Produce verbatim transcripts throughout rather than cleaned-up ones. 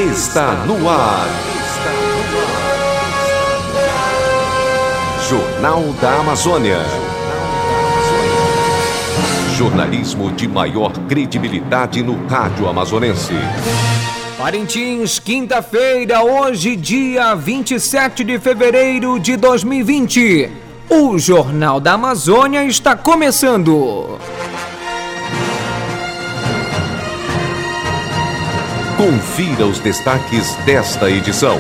está no ar. Jornal da Amazônia. Jornalismo de maior credibilidade no rádio amazonense. Parintins, quinta-feira, hoje, dia vinte e sete de fevereiro de dois mil e vinte. O Jornal da Amazônia está começando. Confira os destaques desta edição.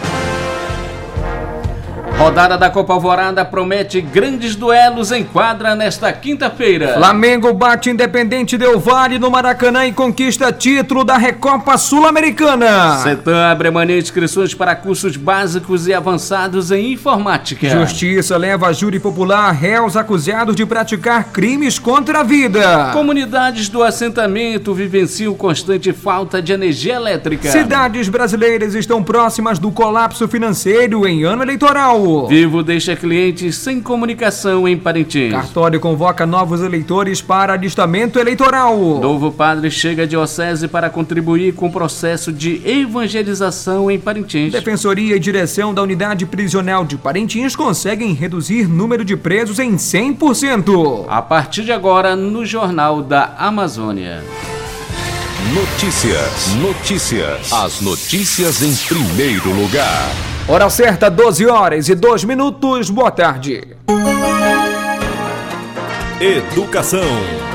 Rodada da Copa Alvorada promete grandes duelos em quadra nesta quinta-feira. Flamengo bate Independente Del Valle no Maracanã e conquista título da Recopa Sul-Americana. Setan abre amanhã inscrições para cursos básicos e avançados em informática. Justiça leva a júri popular réus acusados de praticar crimes contra a vida. Comunidades do assentamento vivenciam constante falta de energia elétrica. Cidades brasileiras estão próximas do colapso financeiro em ano eleitoral. Vivo deixa clientes sem comunicação em Parintins. Cartório convoca novos eleitores para alistamento eleitoral. Novo padre chega à diocese para contribuir com o processo de evangelização em Parintins. Defensoria e direção da unidade prisional de Parintins conseguem reduzir número de presos em cem por cento. A partir de agora, no Jornal da Amazônia. Notícias, notícias. As notícias em primeiro lugar. Hora certa, doze horas e dois minutos. Boa tarde. Educação.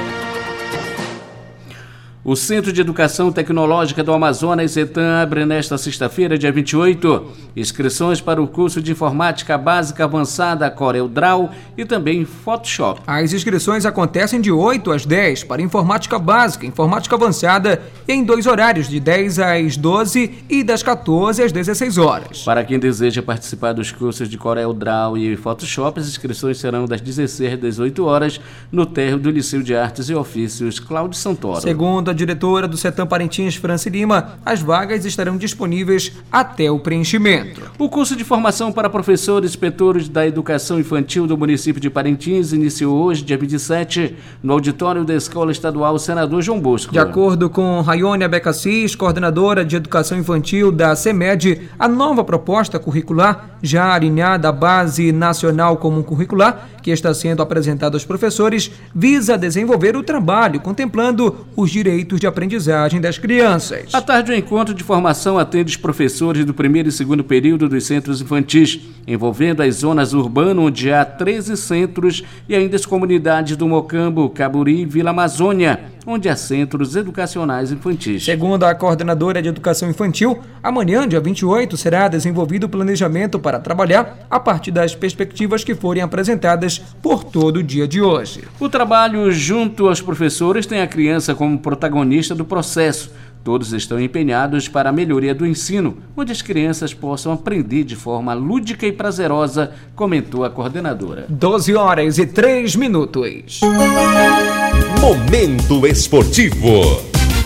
O Centro de Educação Tecnológica do Amazonas, Setan, abre nesta sexta-feira, dia vinte e oito, inscrições para o curso de Informática Básica Avançada CorelDRAW e também Photoshop. As inscrições acontecem de oito às dez para Informática Básica, Informática Avançada em dois horários, de dez às doze e das quatorze às dezesseis horas. Para quem deseja participar dos cursos de CorelDRAW e Photoshop, as inscrições serão das dezesseis às dezoito horas no térreo do Liceu de Artes e Ofícios Cláudio Santoro. Segundo a diretora do Setan Parintins, Franci Lima, as vagas estarão disponíveis até o preenchimento. O curso de formação para professores e inspetores da educação infantil do município de Parintins iniciou hoje, dia vinte e sete, no auditório da Escola Estadual Senador João Bosco. De acordo com Rayone Abecassis, coordenadora de educação infantil da CEMED, a nova proposta curricular, já alinhada à Base Nacional Comum Curricular, que está sendo apresentada aos professores, visa desenvolver o trabalho, contemplando os direitos de aprendizagem das crianças. À tarde, o encontro de formação atende os professores do primeiro e segundo período dos centros infantis, envolvendo as zonas urbanas, onde há treze centros, e ainda as comunidades do Mocambo, Caburi e Vila Amazônia, onde há centros educacionais infantis. Segundo a coordenadora de educação infantil, amanhã, dia vinte e oito, será desenvolvido o planejamento para trabalhar a partir das perspectivas que forem apresentadas por todo o dia de hoje. O trabalho junto aos professores tem a criança como protagonista do processo. Todos estão empenhados para a melhoria do ensino, onde as crianças possam aprender de forma lúdica e prazerosa, comentou a coordenadora. doze horas e três minutos. Momento esportivo.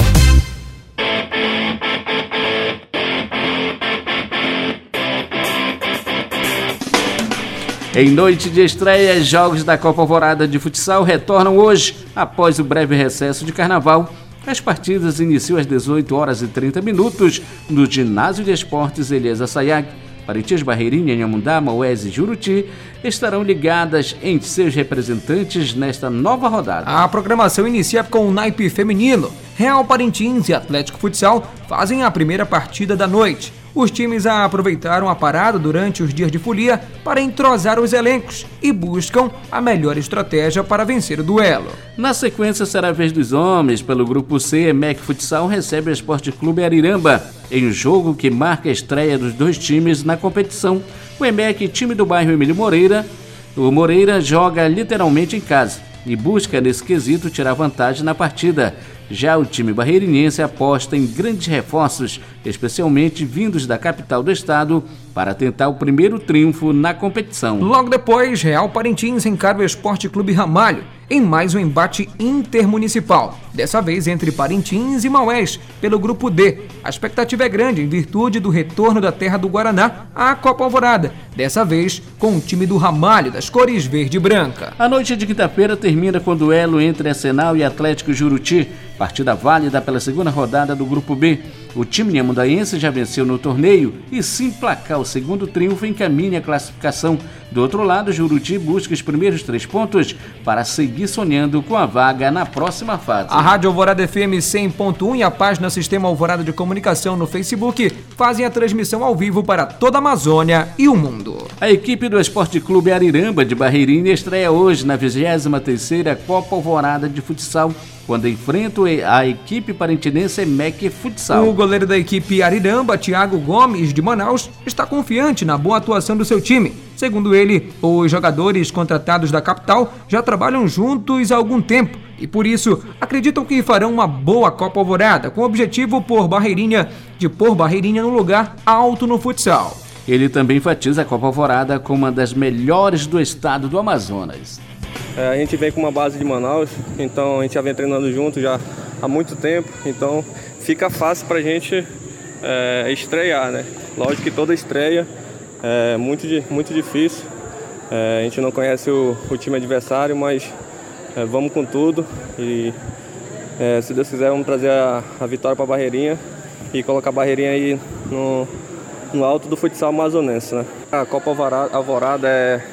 Em noite de estreia, jogos da Copa Alvorada de Futsal retornam hoje, após o breve recesso de carnaval. As partidas iniciam às dezoito horas e trinta minutos no Ginásio de Esportes Elias Sayag. Parintins, Barreirinha, Inhamundá, Maués e Juruti estarão ligadas em seus representantes nesta nova rodada. A programação inicia com o naipe feminino. Real Parintins e Atlético Futsal fazem a primeira partida da noite. Os times aproveitaram a parada durante os dias de folia para entrosar os elencos e buscam a melhor estratégia para vencer o duelo. Na sequência, será a vez dos homens. Pelo grupo C, E M E C Futsal recebe o Esporte Clube Ariramba, em um jogo que marca a estreia dos dois times na competição. O E M E C, time do bairro Emílio Moreira, o Moreira joga literalmente em casa e busca, nesse quesito, tirar vantagem na partida. Já o time barreirinense aposta em grandes reforços, especialmente vindos da capital do estado, para tentar o primeiro triunfo na competição. Logo depois, Real Parintins encara o Esporte Clube Ramalho em mais um embate intermunicipal, dessa vez entre Parintins e Maués, pelo Grupo D. A expectativa é grande em virtude do retorno da terra do Guaraná à Copa Alvorada, dessa vez com o time do Ramalho das cores verde e branca. A noite de quinta-feira termina com o duelo entre Arsenal e Atlético Juruti, partida válida pela segunda rodada do Grupo B. O time nhamundaense já venceu no torneio e, se emplacar o segundo triunfo, encaminha a classificação. Do outro lado, Juruti busca os primeiros três pontos para seguir sonhando com a vaga na próxima fase. A Rádio Alvorada F M cem ponto um e a página Sistema Alvorada de Comunicação no Facebook fazem a transmissão ao vivo para toda a Amazônia e o mundo. A equipe do Esporte Clube Ariramba de Barreirinha estreia hoje na vigésima terceira Copa Alvorada de Futsal, quando enfrenta a equipe parintinense E M E C Futsal. O goleiro da equipe Ariramba, Thiago Gomes, de Manaus, está confiante na boa atuação do seu time. Segundo ele, os jogadores contratados da capital já trabalham juntos há algum tempo e, por isso, acreditam que farão uma boa Copa Alvorada, com o objetivo por Barreirinha, de pôr Barreirinha no lugar alto no futsal. Ele também enfatiza a Copa Alvorada como uma das melhores do estado do Amazonas. É, a gente vem com uma base de Manaus, então a gente já vem treinando junto já há muito tempo, então fica fácil pra gente é, estrear, né? Lógico que toda estreia é muito, muito difícil, é, a gente não conhece o, o time adversário, mas é, vamos com tudo e é, se Deus quiser vamos trazer a, a vitória para a Barreirinha e colocar a Barreirinha aí no, no alto do futsal amazonense, né? A Copa Alvorada, Alvorada é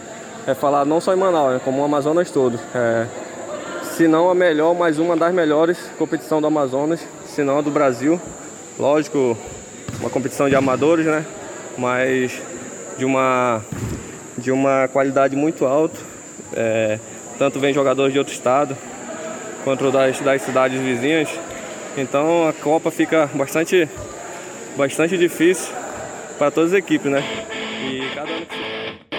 É falar não só em Manaus, né, como o Amazonas todo. É, se não a melhor, mas uma das melhores competições do Amazonas, se não a do Brasil. Lógico, uma competição de amadores, né? Mas de uma, de uma qualidade muito alta. É, tanto vem jogadores de outro estado, quanto das, das cidades vizinhas. Então a Copa fica bastante, bastante difícil para todas as equipes, né? E cada ano que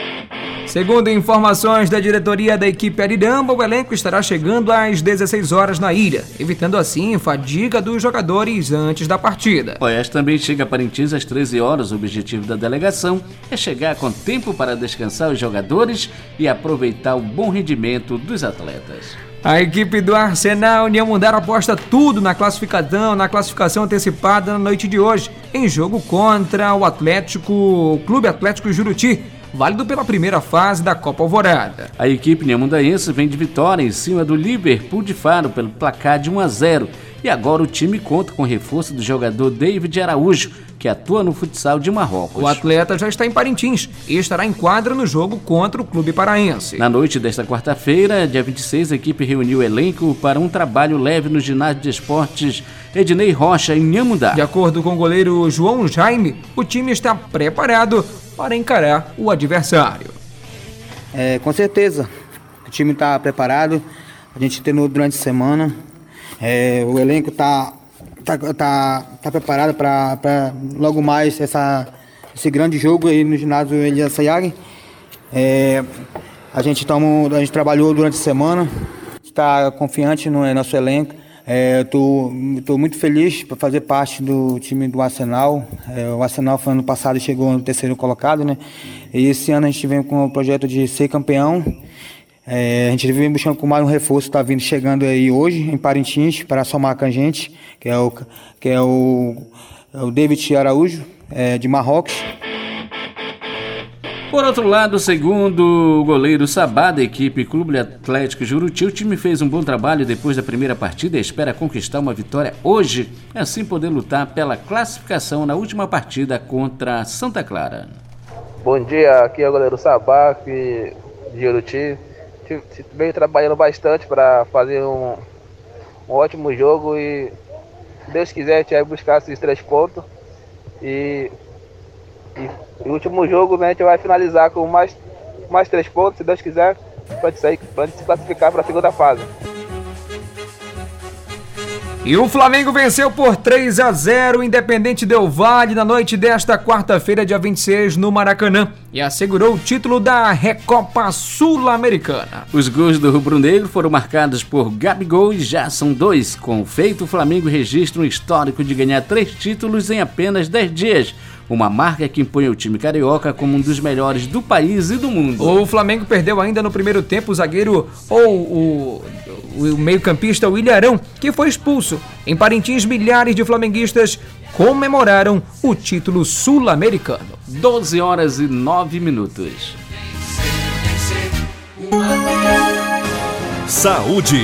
Segundo informações da diretoria da equipe Ariramba, o elenco estará chegando às dezesseis horas na ilha, evitando assim fadiga dos jogadores antes da partida. Oeste também chega a Parintins às treze horas. O objetivo da delegação é chegar com tempo para descansar os jogadores e aproveitar o bom rendimento dos atletas. A equipe do Arsenal Nhamundara aposta tudo na classificação, na classificação antecipada na noite de hoje, em jogo contra o Atlético, o Clube Atlético Juruti, válido pela primeira fase da Copa Alvorada. A equipe nhamundaense vem de vitória em cima do Liverpool de Faro pelo placar de um a zero. E agora o time conta com o reforço do jogador David Araújo, que atua no futsal de Marrocos. O atleta já está em Parintins e estará em quadra no jogo contra o Clube Paraense. Na noite desta quarta-feira, dia vinte e seis, a equipe reuniu o elenco para um trabalho leve no ginásio de esportes Ednei Rocha, em Nhamundá. De acordo com o goleiro João Jaime, o time está preparado para encarar o adversário. É, com certeza, o time está preparado, a gente treinou durante a semana, é, o elenco está tá, tá, tá preparado para logo mais essa, esse grande jogo aí no ginásio Elias Sayag. É, a, gente tamo, a gente trabalhou durante a semana, está confiante no nosso elenco. Estou é, muito feliz por fazer parte do time do Arsenal. É, o Arsenal, foi ano passado, chegou no terceiro colocado, né? E esse ano a gente vem com o projeto de ser campeão. É, a gente vem buscando com mais um reforço, está vindo chegando aí hoje em Parintins para somar com a gente, que é o, que é o, é o David Araújo, é, de Marrocos. Por outro lado, segundo o goleiro Sabá da equipe Clube Atlético Juruti, o time fez um bom trabalho depois da primeira partida e espera conquistar uma vitória hoje, assim poder lutar pela classificação na última partida contra Santa Clara. Bom dia, aqui é o goleiro Sabá, aqui de Juruti. Veio trabalhando bastante para fazer um, um ótimo jogo e, se Deus quiser, a gente vai buscar esses três pontos. E E o último jogo, né, a gente vai finalizar com mais, mais três pontos, se Deus quiser, para a gente se classificar para a segunda fase. E o Flamengo venceu por três a zero o Independente Del Valle na noite desta quarta-feira, dia vinte e seis, no Maracanã. e assegurou o título da Recopa Sul-Americana. Os gols do rubro-negro foram marcados por Gabigol e já são dois. Com o feito, o Flamengo registra um histórico de ganhar três títulos em apenas dez dias. Uma marca que impõe o time carioca como um dos melhores do país e do mundo. O Flamengo perdeu ainda no primeiro tempo o zagueiro ou o, o meio-campista William Arão, que foi expulso. Em Parintins, milhares de flamenguistas comemoraram o título sul-americano. doze horas e nove minutos. Saúde.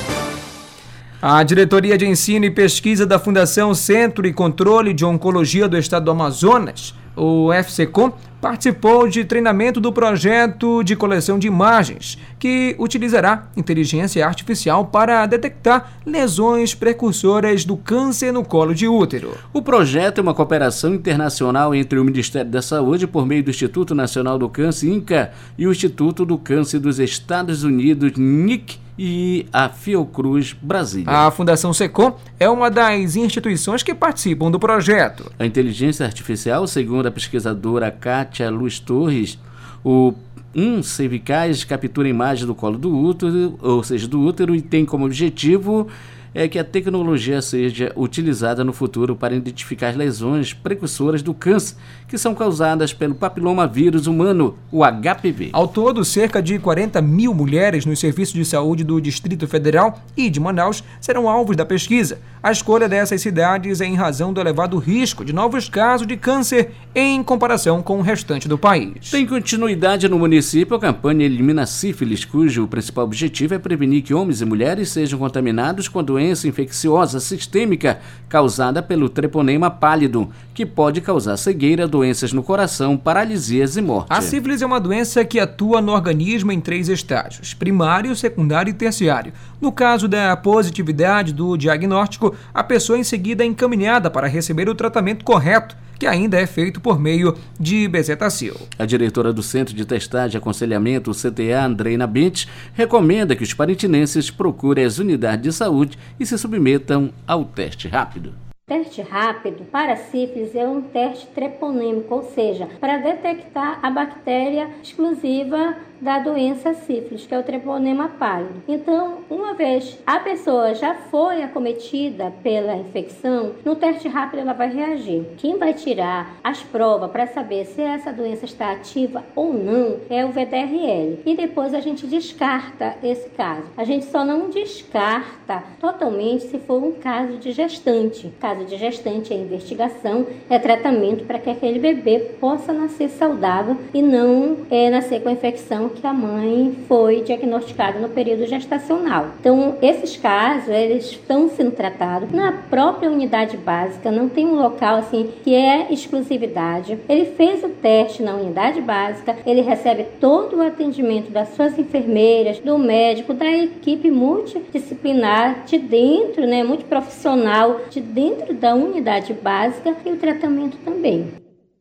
A Diretoria de Ensino e Pesquisa da Fundação Centro e Controle de Oncologia do Estado do Amazonas, o F C Com, participou de treinamento do projeto de coleção de imagens, que utilizará inteligência artificial para detectar lesões precursoras do câncer no colo de útero. O projeto é uma cooperação internacional entre o Ministério da Saúde, por meio do Instituto Nacional do Câncer, INCA, e o Instituto do Câncer dos Estados Unidos, N I C, e a Fiocruz Brasília. A Fundação SECOM é uma das instituições que participam do projeto. A inteligência artificial, segundo a pesquisadora Kátia Luz Torres, o um cervicais captura imagens do colo do útero, ou seja, do útero, e tem como objetivo é que a tecnologia seja utilizada no futuro para identificar lesões precursoras do câncer, que são causadas pelo papilomavírus humano, o H P V. Ao todo, cerca de quarenta mil mulheres nos serviços de saúde do Distrito Federal e de Manaus serão alvos da pesquisa. A escolha dessas cidades é em razão do elevado risco de novos casos de câncer em comparação com o restante do país. Tem continuidade no município a campanha Elimina Sífilis, cujo principal objetivo é prevenir que homens e mulheres sejam contaminados com a doença infecciosa sistêmica causada pelo treponema pálido, que pode causar cegueira, doenças no coração, paralisias e morte. A sífilis é uma doença que atua no organismo em três estágios: primário, secundário e terciário. No caso da positividade do diagnóstico, a pessoa em seguida é encaminhada para receber o tratamento correto, que ainda é feito por meio de bezetacil. A diretora do Centro de Testagem e Aconselhamento, o C T A, Andreina Bentes, recomenda que os parintinenses procurem as unidades de saúde e se submetam ao teste rápido. Teste rápido para sífilis é um teste treponêmico, ou seja, para detectar a bactéria exclusiva da doença sífilis, que é o treponema pálido. Então, uma vez a pessoa já foi acometida pela infecção, no teste rápido ela vai reagir. Quem vai tirar as provas para saber se essa doença está ativa ou não é o V D R L. E depois a gente descarta esse caso. A gente só não descarta totalmente se for um caso de gestante. Caso de gestante é investigação, é tratamento para que aquele bebê possa nascer saudável e não é, nascer com a infecção que a mãe foi diagnosticada no período gestacional. Então, esses casos, eles estão sendo tratados na própria unidade básica, não tem um local assim que é exclusividade. Ele fez o teste na unidade básica, ele recebe todo o atendimento das suas enfermeiras, do médico, da equipe multidisciplinar de dentro, né, multiprofissional, de dentro da unidade básica, e o tratamento também.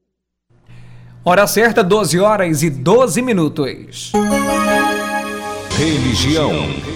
Hora certa, doze horas e doze minutos. Religião.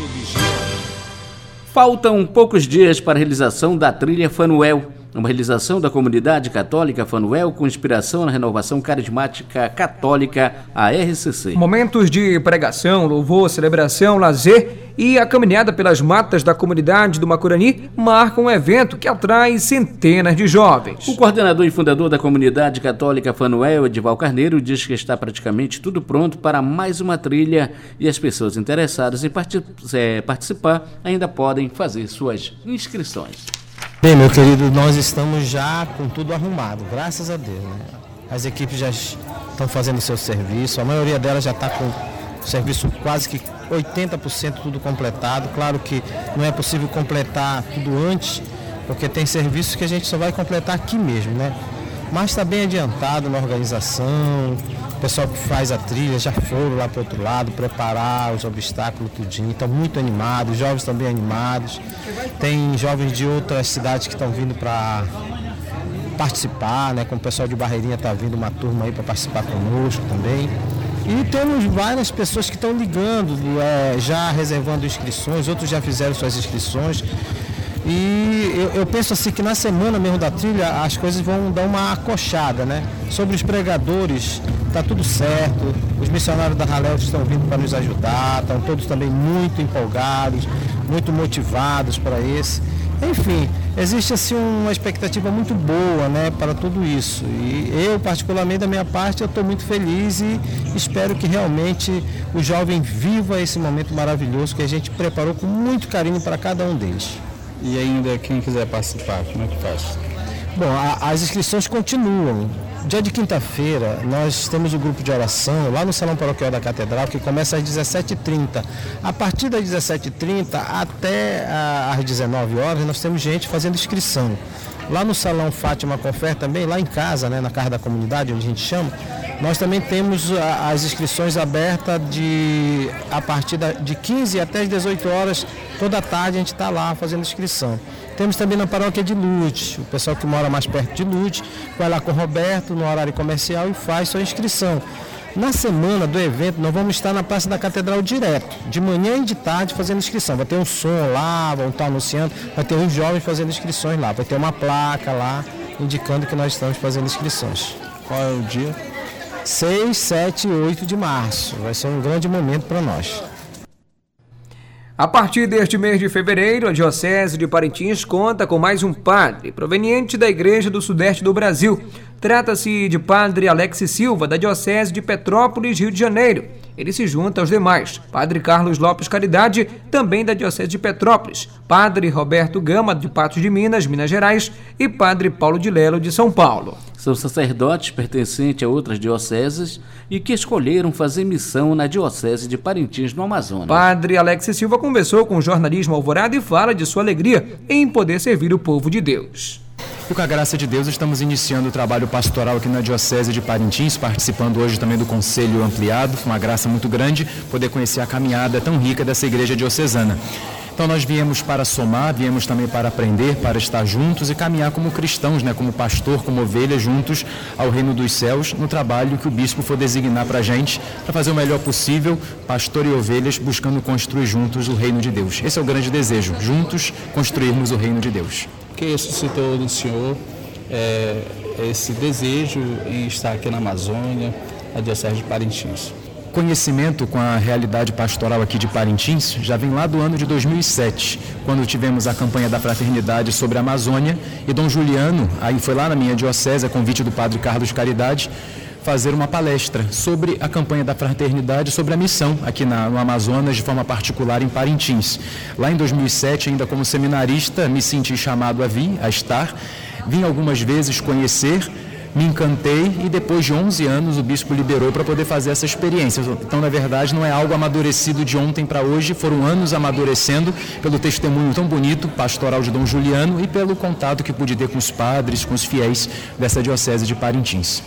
Faltam poucos dias para a realização da trilha Fanuel, uma realização da comunidade católica Fanuel com inspiração na renovação carismática católica, a R C C. Momentos de pregação, louvor, celebração, lazer e a caminhada pelas matas da comunidade do Macurani marcam um evento que atrai centenas de jovens. O coordenador e fundador da comunidade católica Fanuel, Edival Carneiro, diz que está praticamente tudo pronto para mais uma trilha e as pessoas interessadas em partic- é, participar ainda podem fazer suas inscrições. Bem, meu querido, nós estamos já com tudo arrumado, graças a Deus, né? As equipes já estão fazendo o seu serviço, a maioria delas já está com o serviço quase que oitenta por cento tudo completado. Claro que não é possível completar tudo antes, porque tem serviços que a gente só vai completar aqui mesmo, né? Mas está bem adiantado na organização, o pessoal que faz a trilha já foram lá para o outro lado, preparar os obstáculos, tudinho, estão muito animados, os jovens estão bem animados. Tem jovens de outras cidades que estão vindo para participar, né? Como o pessoal de Barreirinha está vindo uma turma aí para participar conosco também. E temos várias pessoas que estão ligando, é, já reservando inscrições, outros já fizeram suas inscrições. E eu, eu penso assim que na semana mesmo da trilha as coisas vão dar uma acochada, né? Sobre os pregadores, está tudo certo, os missionários da Halel estão vindo para nos ajudar, estão todos também muito empolgados, muito motivados para esse. Enfim, existe assim uma expectativa muito boa, né, para tudo isso. E eu, particularmente, da minha parte, eu estou muito feliz e espero que realmente o jovem viva esse momento maravilhoso que a gente preparou com muito carinho para cada um deles. E ainda quem quiser participar, como é que faz? Bom, a, as inscrições continuam. Dia de quinta-feira, nós temos o grupo de oração lá no Salão Paroquial da Catedral, que começa às dezessete e trinta. A partir das dezessete e trinta até a, às dezenove horas, nós temos gente fazendo inscrição. Lá no Salão Fátima Confer também, lá em casa, né, na casa da comunidade, onde a gente chama, nós também temos a, as inscrições abertas de, a partir da, de quinze até as dezoito horas, toda a tarde a gente está lá fazendo inscrição. Temos também na paróquia de Lourdes, o pessoal que mora mais perto de Lourdes, vai lá com o Roberto no horário comercial e faz sua inscrição. Na semana do evento, nós vamos estar na Praça da Catedral direto, de manhã e de tarde fazendo inscrição. Vai ter um som lá, vão estar anunciando, vai ter uns jovens fazendo inscrições lá, vai ter uma placa lá indicando que nós estamos fazendo inscrições. Qual é o dia? seis, sete e oito de março, vai ser um grande momento para nós. A partir deste mês de fevereiro, a Diocese de Parintins conta com mais um padre proveniente da Igreja do Sudeste do Brasil. Trata-se de Padre Alex Silva, da Diocese de Petrópolis, Rio de Janeiro. Ele se junta aos demais. Padre Carlos Lopes Caridade, também da Diocese de Petrópolis. Padre Roberto Gama, de Patos de Minas, Minas Gerais. E Padre Paulo de Lelo, de São Paulo. São sacerdotes pertencentes a outras dioceses e que escolheram fazer missão na Diocese de Parintins, no Amazonas. Padre Alex Silva conversou com o jornalismo Alvorada e fala de sua alegria em poder servir o povo de Deus. E com a graça de Deus estamos iniciando o trabalho pastoral aqui na Diocese de Parintins, participando hoje também do Conselho Ampliado, com uma graça muito grande, poder conhecer a caminhada tão rica dessa igreja diocesana. Então nós viemos para somar, viemos também para aprender, para estar juntos e caminhar como cristãos, né, como pastor, como ovelha, juntos ao reino dos céus, no trabalho que o bispo for designar para a gente, para fazer o melhor possível, pastor e ovelhas, buscando construir juntos o reino de Deus. Esse é o grande desejo, juntos construirmos o reino de Deus. O que suscitou no senhor é, esse desejo em estar aqui na Amazônia, na Diocese de Parintins? Conhecimento com a realidade pastoral aqui de Parintins já vem lá do ano de dois mil e sete, quando tivemos a campanha da Fraternidade sobre a Amazônia e Dom Juliano, aí foi lá na minha diocese, a convite do Padre Carlos Caridade, fazer uma palestra sobre a campanha da Fraternidade, sobre a missão aqui na, no Amazonas, de forma particular em Parintins. Lá em dois mil e sete, ainda como seminarista, me senti chamado a vir, a estar, vim algumas vezes conhecer, me encantei e depois de onze anos o bispo liberou para poder fazer essa experiência. Então, na verdade, não é algo amadurecido de ontem para hoje, foram anos amadurecendo pelo testemunho tão bonito, pastoral de Dom Juliano e pelo contato que pude ter com os padres, com os fiéis dessa Diocese de Parintins.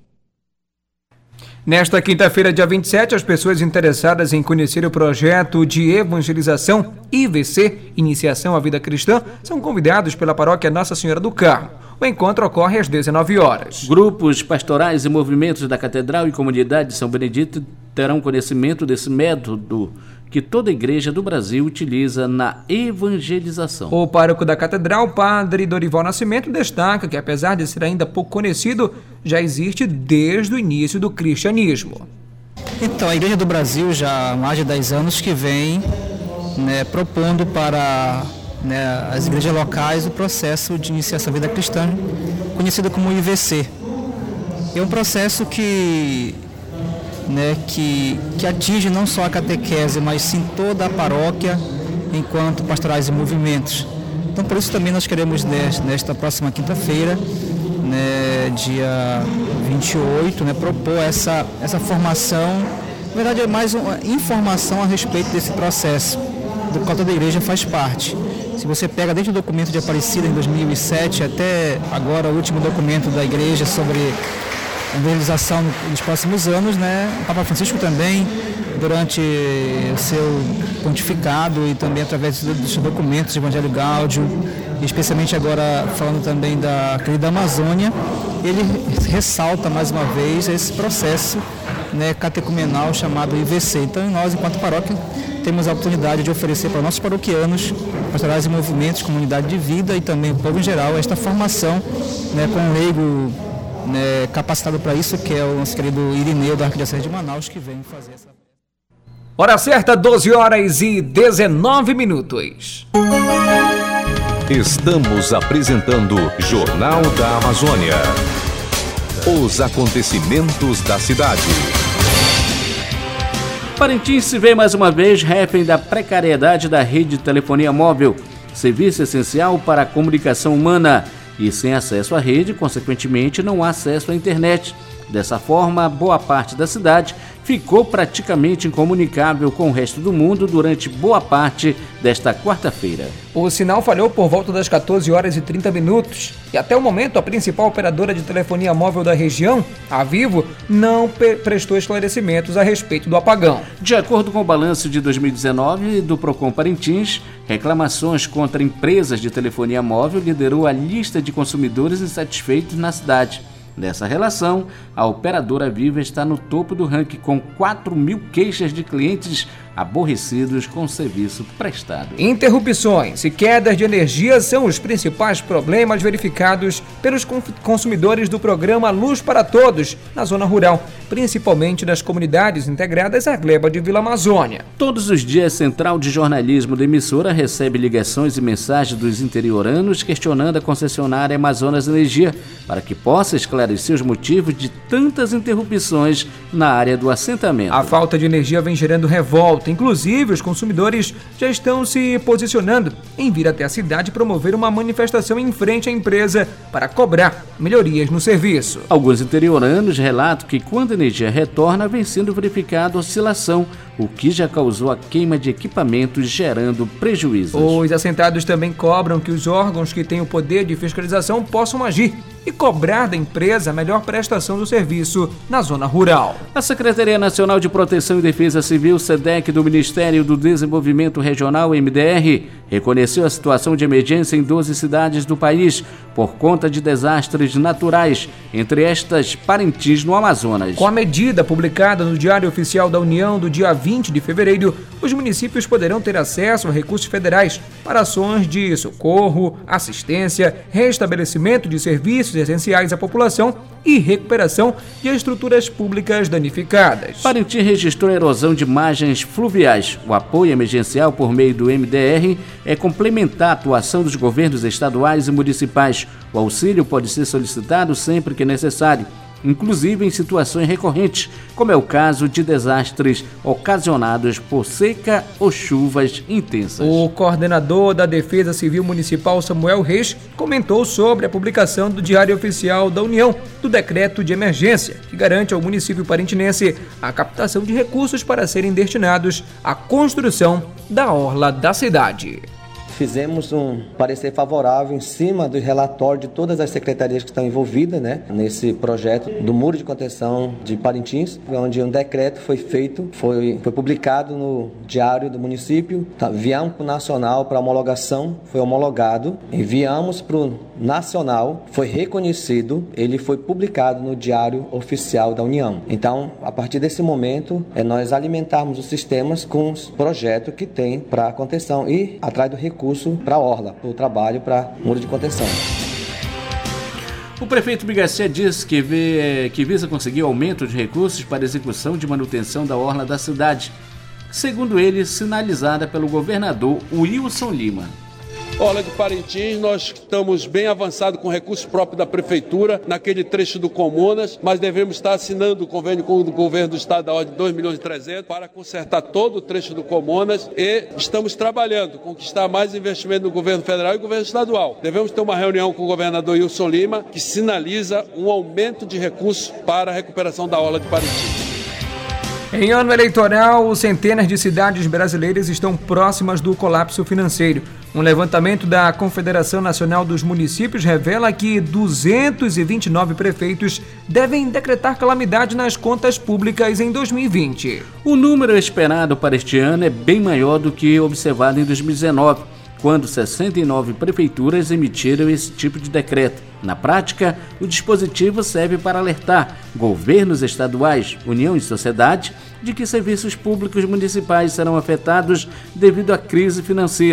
Nesta quinta-feira, dia vinte e sete, as pessoas interessadas em conhecer o projeto de evangelização I V C, Iniciação à Vida Cristã, são convidados pela paróquia Nossa Senhora do Carmo. O encontro ocorre às dezenove horas. Grupos pastorais e movimentos da Catedral e Comunidade de São Benedito terão conhecimento desse método que toda igreja do Brasil utiliza na evangelização. O pároco da Catedral, Padre Dorival Nascimento, destaca que, apesar de ser ainda pouco conhecido, já existe desde o início do cristianismo. Então, a Igreja do Brasil já há mais de dez anos que vem, né, propondo para, né, as igrejas locais o processo de iniciação à vida cristã, conhecido como I V C. É um processo que... Né, que, que atinge não só a catequese, mas sim toda a paróquia enquanto pastorais e movimentos. Então, por isso também nós queremos, nesta, nesta próxima quinta-feira, né, dia vinte e oito, né, propor essa, essa formação, na verdade é mais uma informação a respeito desse processo, do qual toda a igreja faz parte. Se você pega desde o documento de Aparecida em dois mil e sete até agora o último documento da igreja sobre a evangelização nos próximos anos, né? O Papa Francisco também, durante o seu pontificado e também através dos documentos de Evangelho Gáudio, especialmente agora falando também da querida Amazônia, ele ressalta mais uma vez esse processo, né, catecumenal chamado I V C. Então, nós, enquanto paróquia, temos a oportunidade de oferecer para nossos paroquianos, pastorais e movimentos, comunidade de vida e também o povo em geral, esta formação, né, com um leigo né, capacitado para isso, que é o nosso querido Irineu da Arquidiocese de Manaus, que vem fazer essa... Hora certa, doze horas e dezenove minutos. Estamos apresentando Jornal da Amazônia. Os acontecimentos da cidade. Parintins se vê mais uma vez refém da precariedade da rede de telefonia móvel, serviço essencial para a comunicação humana, e sem acesso à rede, consequentemente, não há acesso à internet. Dessa forma, boa parte da cidade ficou praticamente incomunicável com o resto do mundo durante boa parte desta quarta-feira. O sinal falhou por volta das quatorze horas e trinta minutos e até o momento a principal operadora de telefonia móvel da região, a Vivo, não prestou esclarecimentos a respeito do apagão. De acordo com o balanço de dois mil e dezenove do Procon Parintins, reclamações contra empresas de telefonia móvel liderou a lista de consumidores insatisfeitos na cidade. Nessa relação, a operadora Vivo está no topo do ranking com quatro mil queixas de clientes aborrecidos com o serviço prestado. Interrupções e quedas de energia são os principais problemas verificados pelos consumidores do programa Luz para Todos na zona rural, principalmente nas comunidades integradas à gleba de Vila Amazônia. Todos os dias, a Central de Jornalismo da emissora recebe ligações e mensagens dos interioranos questionando a concessionária Amazonas Energia para que possa esclarecer os motivos de tantas interrupções na área do assentamento. A falta de energia vem gerando revolta. Inclusive, os consumidores já estão se posicionando em vir até a cidade promover uma manifestação em frente à empresa para cobrar melhorias no serviço. Alguns interioranos relatam que quando a energia retorna, vem sendo verificada oscilação, o que já causou a queima de equipamentos, gerando prejuízos. Os assentados também cobram que os órgãos que têm o poder de fiscalização possam agir e cobrar da empresa a melhor prestação do serviço na zona rural. A Secretaria Nacional de Proteção e Defesa Civil, SEDEC, do Ministério do Desenvolvimento Regional, M D R, reconheceu a situação de emergência em doze cidades do país por conta de desastres naturais, entre estas Parintins, no Amazonas. Com a medida publicada no Diário Oficial da União do dia vinte de fevereiro, os municípios poderão ter acesso a recursos federais para ações de socorro, assistência, restabelecimento de serviços essenciais à população e recuperação de estruturas públicas danificadas. Parintins registrou erosão de margens fluviais. O apoio emergencial por meio do M D R é complementar a atuação dos governos estaduais e municipais. O auxílio pode ser solicitado sempre que necessário, inclusive em situações recorrentes, como é o caso de desastres ocasionados por seca ou chuvas intensas. O coordenador da Defesa Civil Municipal, Samuel Reis, comentou sobre a publicação do Diário Oficial da União do Decreto de Emergência, que garante ao município parintinense a captação de recursos para serem destinados à construção da orla da cidade. Fizemos um parecer favorável em cima do relatório de todas as secretarias que estão envolvidas, né, nesse projeto do Muro de Contenção de Parintins, onde um decreto foi feito, foi, foi publicado no Diário do Município, tá, enviamos para o Nacional para homologação, foi homologado, enviamos para o Nacional, foi reconhecido, ele foi publicado no Diário Oficial da União. Então, a partir desse momento, é nós alimentarmos os sistemas com os projetos que tem para a contenção e atrás do recurso para a orla, para o trabalho para muro de contenção. O prefeito Bigarcia diz que, vê, que visa conseguir aumento de recursos para execução de manutenção da orla da cidade, segundo ele, sinalizada pelo governador Wilson Lima. Orla de Parintins, nós estamos bem avançados com recursos próprios da Prefeitura, naquele trecho do Comunas, mas devemos estar assinando o convênio com o governo do Estado da ordem de dois milhões e trezentos para consertar todo o trecho do Comunas e estamos trabalhando, conquistar mais investimento no governo federal e governo estadual. Devemos ter uma reunião com o governador Wilson Lima, que sinaliza um aumento de recursos para a recuperação da Orla de Parintins. Em ano eleitoral, centenas de cidades brasileiras estão próximas do colapso financeiro. Um levantamento da Confederação Nacional dos Municípios revela que duzentos e vinte e nove prefeitos devem decretar calamidade nas contas públicas em dois mil e vinte. O número esperado para este ano é bem maior do que observado em dois mil e dezenove, quando sessenta e nove prefeituras emitiram esse tipo de decreto. Na prática, o dispositivo serve para alertar governos estaduais, União e sociedade de que serviços públicos municipais serão afetados devido à crise financeira.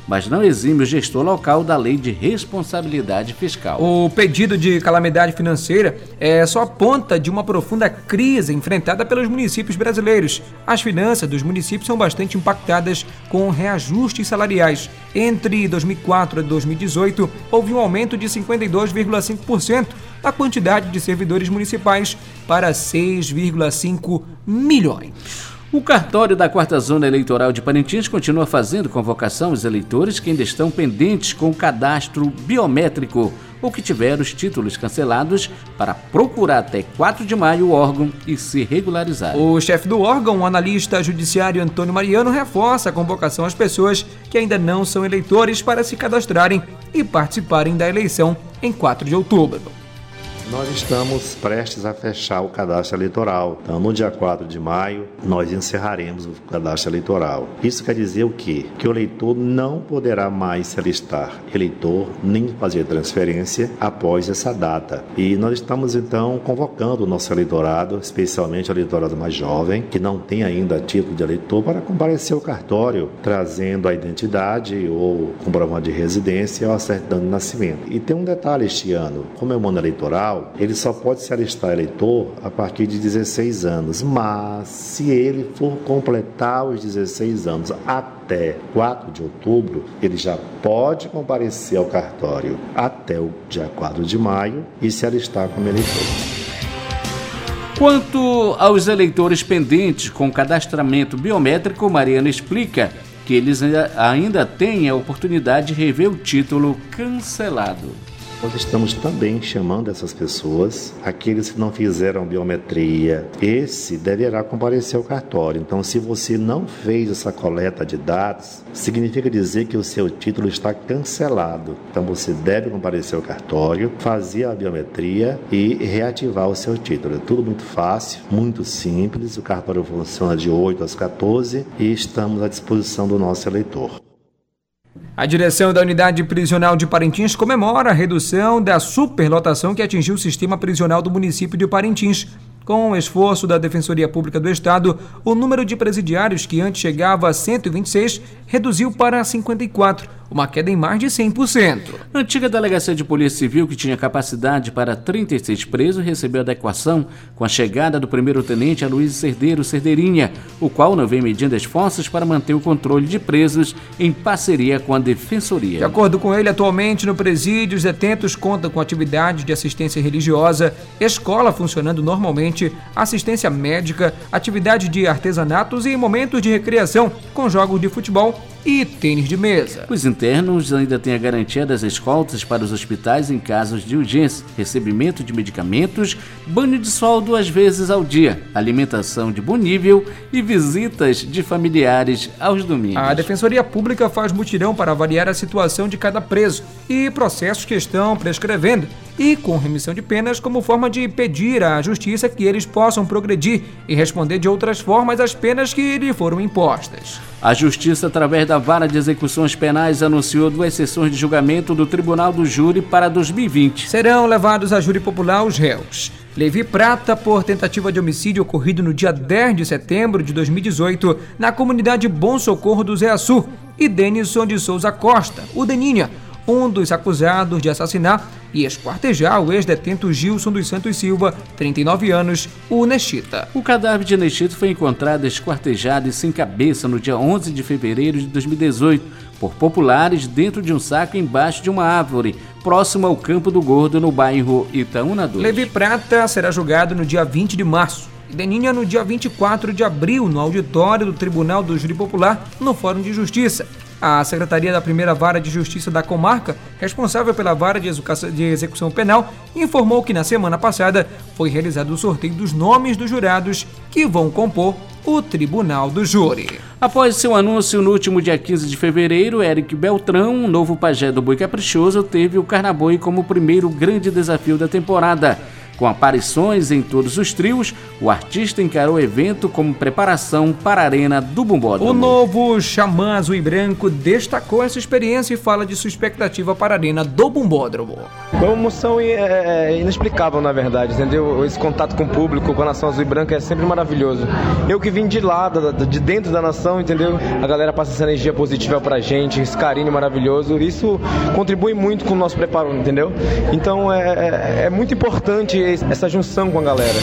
mas não exime o gestor local da lei de responsabilidade fiscal. O pedido de calamidade financeira é só a ponta de uma profunda crise enfrentada pelos municípios brasileiros. As finanças dos municípios são bastante impactadas com reajustes salariais. Entre dois mil e quatro e dois mil e dezoito, houve um aumento de cinquenta e dois vírgula cinco por cento da quantidade de servidores municipais para seis vírgula cinco milhões. O cartório da quarta Zona Eleitoral de Parintins continua fazendo convocação aos eleitores que ainda estão pendentes com o cadastro biométrico ou que tiveram os títulos cancelados para procurar até quatro de maio o órgão e se regularizar. O chefe do órgão, o analista judiciário Antônio Mariano, reforça a convocação às pessoas que ainda não são eleitores para se cadastrarem e participarem da eleição em quatro de outubro. Nós estamos prestes a fechar o cadastro eleitoral. Então, no dia quatro de maio, nós encerraremos o cadastro eleitoral. Isso quer dizer o quê? Que o eleitor não poderá mais se alistar eleitor nem fazer transferência após essa data. E nós estamos, então, convocando o nosso eleitorado, especialmente o eleitorado mais jovem, que não tem ainda título de eleitor, para comparecer ao cartório, trazendo a identidade ou comprovante de residência ou a certidão de nascimento. E tem um detalhe este ano, como é um ano eleitoral, ele só pode se alistar eleitor a partir de dezesseis anos, mas se ele for completar os dezesseis anos até quatro de outubro, ele já pode comparecer ao cartório até o dia quatro de maio e se alistar como eleitor. Quanto aos eleitores pendentes com cadastramento biométrico, Mariana explica que eles ainda têm a oportunidade de rever o título cancelado. Nós estamos também chamando essas pessoas, aqueles que não fizeram biometria, esse deverá comparecer ao cartório. Então, se você não fez essa coleta de dados, significa dizer que o seu título está cancelado. Então, você deve comparecer ao cartório, fazer a biometria e reativar o seu título. É tudo muito fácil, muito simples. O cartório funciona de oito às quatorze e estamos à disposição do nosso eleitor. A direção da Unidade Prisional de Parintins comemora a redução da superlotação que atingiu o sistema prisional do município de Parintins. Com o esforço da Defensoria Pública do Estado, o número de presidiários, que antes chegava a cento e vinte e seis, reduziu para cinquenta e quatro, uma queda em mais de cem por cento. A antiga Delegacia de Polícia Civil, que tinha capacidade para trinta e seis presos, recebeu adequação com a chegada do primeiro-tenente Aloysio Cerdeiro Cerdeirinha, o qual não vem medindo esforços para manter o controle de presos em parceria com a Defensoria. De acordo com ele, atualmente no presídio, os detentos contam com atividades de assistência religiosa, escola funcionando normalmente, assistência médica, atividade de artesanatos e momentos de recreação com jogos de futebol e tênis de mesa. Os internos ainda têm a garantia das escoltas para os hospitais em casos de urgência, recebimento de medicamentos, banho de sol duas vezes ao dia, alimentação de bom nível e visitas de familiares aos domingos. A Defensoria Pública faz mutirão para avaliar a situação de cada preso e processos que estão prescrevendo e com remissão de penas como forma de pedir à Justiça que eles possam progredir e responder de outras formas às penas que lhe foram impostas. A Justiça, através da Vara de Execuções Penais, anunciou duas sessões de julgamento do Tribunal do Júri para dois mil e vinte. Serão levados a júri popular os réus Levi Prata, por tentativa de homicídio ocorrido no dia dez de setembro de dois mil e dezoito, na comunidade Bom Socorro do Zé Açu, e Denison de Souza Costa, o Deninha, um dos acusados de assassinar e esquartejar o ex-detento Gilson dos Santos Silva, trinta e nove anos, o Nechita. O cadáver de Nechita foi encontrado esquartejado e sem cabeça no dia onze de fevereiro de dois mil e dezoito, por populares dentro de um saco embaixo de uma árvore, próximo ao Campo do Gordo, no bairro Itaúna dois. Levi Prata será julgado no dia vinte de março. E Deninha no dia vinte e quatro de abril, no auditório do Tribunal do Júri Popular, no Fórum de Justiça. A Secretaria da Primeira Vara de Justiça da Comarca, responsável pela Vara de, Execução, de Execução Penal, informou que na semana passada foi realizado o sorteio dos nomes dos jurados que vão compor o Tribunal do Júri. Após seu anúncio no último dia quinze de fevereiro, Eric Beltrão, um novo pajé do Boi Caprichoso, teve o Carnaboi como o primeiro grande desafio da temporada. Com aparições em todos os trios, o artista encarou o evento como preparação para a Arena do Bumbódromo. O novo Xamã Azul e Branco destacou essa experiência e fala de sua expectativa para a Arena do Bumbódromo. Uma emoção é, inexplicável, na verdade, entendeu? Esse contato com o público, com a nação azul e branca é sempre maravilhoso. Eu que vim de lá, de dentro da nação, entendeu? A galera passa essa energia positiva pra gente, esse carinho maravilhoso. Isso contribui muito com o nosso preparo, entendeu? Então é, é, é muito importante essa junção com a galera.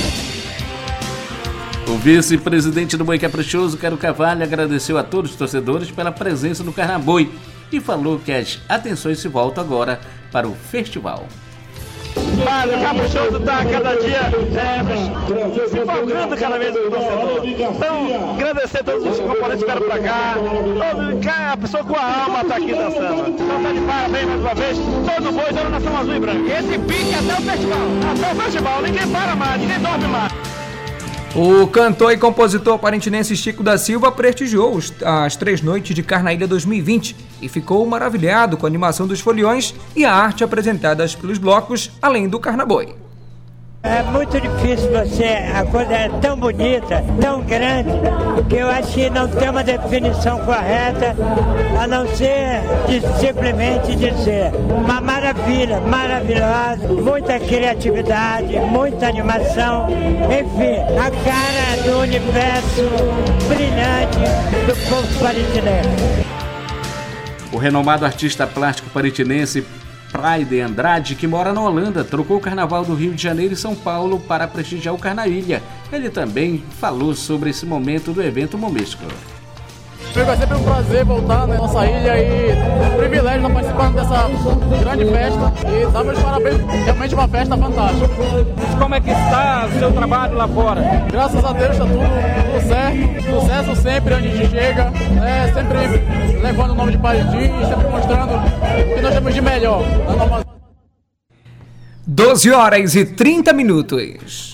O vice-presidente do Boi Caprichoso, Quero Carvalho, agradeceu a todos os torcedores pela presença no Carnaboi e falou que as atenções se voltam agora para o festival. Olha, o Caprichoso está cada dia é, se empolgando cada vez com o torcedor. Então, agradecer a todos os componentes que vieram para cá. Todo, a pessoa com a alma está aqui dançando. Então, tá de parabéns mais uma vez. Todo boi, toda nação azul e branca. Esse pique até o festival. Até o festival. Ninguém para mais, ninguém dorme mais. O cantor e compositor parintinense Chico da Silva prestigiou os, as três noites de Carnaília dois mil e vinte e ficou maravilhado com a animação dos foliões e a arte apresentadas pelos blocos, além do Carnaboi. É muito difícil você, a coisa é tão bonita, tão grande, que eu acho que não tem uma definição correta, a não ser de simplesmente dizer uma maravilha, maravilhosa, muita criatividade, muita animação, enfim, a cara do universo brilhante do povo parintinense. O renomado artista plástico parintinense Praide Andrade, que mora na Holanda, trocou o Carnaval do Rio de Janeiro e São Paulo para prestigiar o Carnaília. Ele também falou sobre esse momento do evento momesco. Vai ser um prazer voltar na nossa ilha e um privilégio estar participando dessa grande festa e damos parabéns, realmente uma festa fantástica. Como é que está o seu trabalho lá fora? Graças a Deus está tudo, tudo certo, sucesso sempre onde a gente chega, né? Sempre levando o nome de Parintins, sempre mostrando o que nós temos de melhor na nova... doze horas e trinta minutos.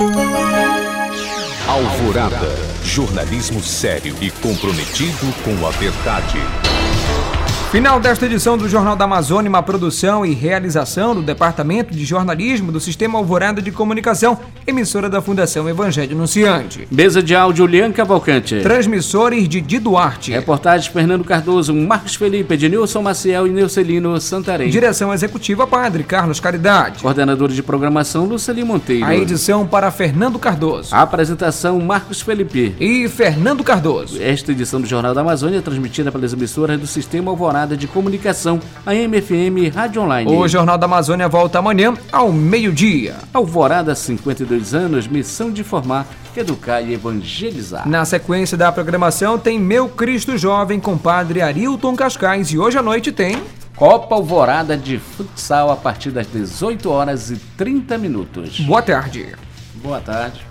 Alvorada, jornalismo sério e comprometido com a verdade. Final desta edição do Jornal da Amazônia, uma produção e realização do Departamento de Jornalismo do Sistema Alvorada de Comunicação, emissora da Fundação Evangelho Anunciante. Mesa de áudio, Lian Cavalcante. Transmissores de Di Duarte. Reportagens, Fernando Cardoso, Marcos Felipe, Ednilson Maciel e Neucelino Santarém. Direção executiva, Padre Carlos Caridade. Coordenador de programação, Luceli Monteiro. A edição para Fernando Cardoso. A apresentação, Marcos Felipe. E Fernando Cardoso. Esta edição do Jornal da Amazônia é transmitida pelas emissoras do Sistema Alvorada de Comunicação, a M F M Rádio Online. O Jornal da Amazônia volta amanhã ao meio-dia. Alvorada, cinquenta e dois anos, missão de informar, educar e evangelizar. Na sequência da programação tem Meu Cristo Jovem com Padre Arilton Cascais e hoje à noite tem Copa Alvorada de Futsal a partir das dezoito horas e trinta minutos. Boa tarde. Boa tarde.